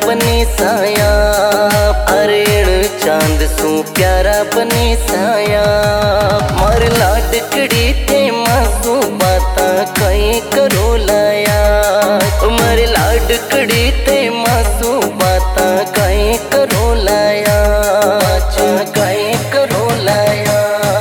बनी साया, अरे चांद सू प्यारा बनी साया। मार लाडकड़ी ते मासू बाता कहीं करो लाया, मार लाडकड़ी ते मासू बाता कहीं करो लाया, कहीं करो लाया।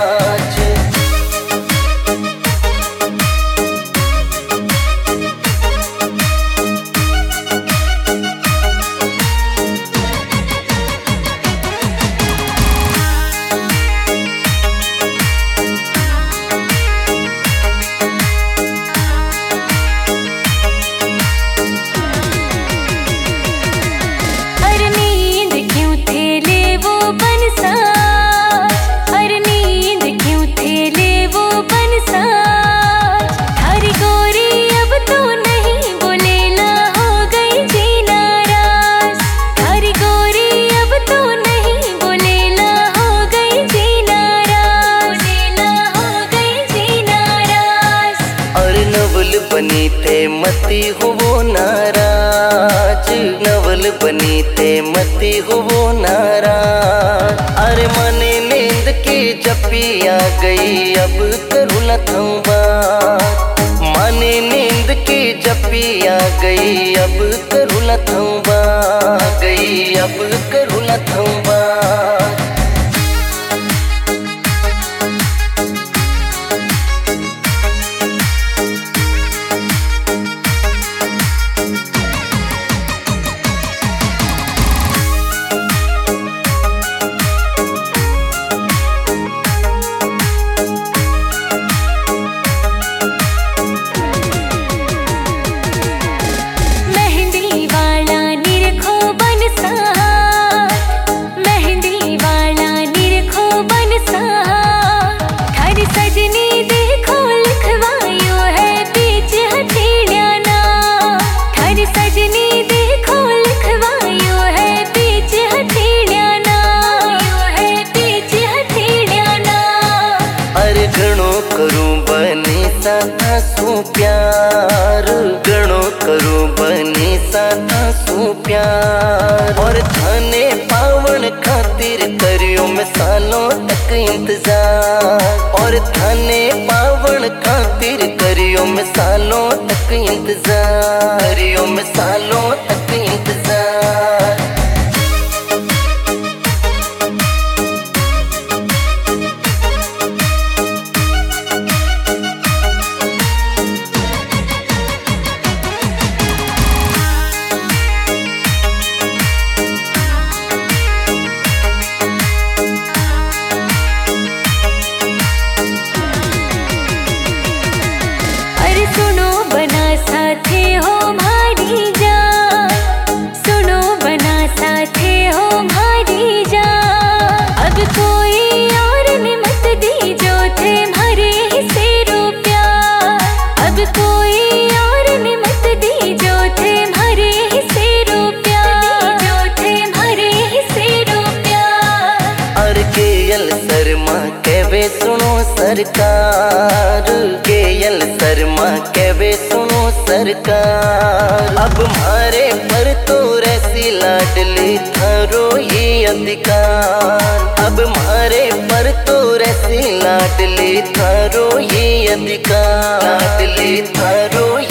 बनी थे मती हो नाराज, नवल बनी थे मती हो नाराज। अरे मने नींद की जपी आ गई अब करूँ लथम्बा, मने नींद की जपी आ गई अब करूँ लथम्बा, गई अब करूँ लथम्बा। सू प्यार गणो करूं बनी सू प्यार, और थाने पावन खातिर करियो मैं सालों तक इंतजार, और थाने पावन खातिर करियो मैं सालों तक इंतजार, करियो मैं सालों तक इंतजार। सुनो सरकार, केएल शर्मा कहवे सुनो सरकार, अब मारे पर तो ऐसी लाडली थारो ये अधिकार, अब मारे पर तो ऐसी लाडली थारो ये अधिकार, लाडली थारो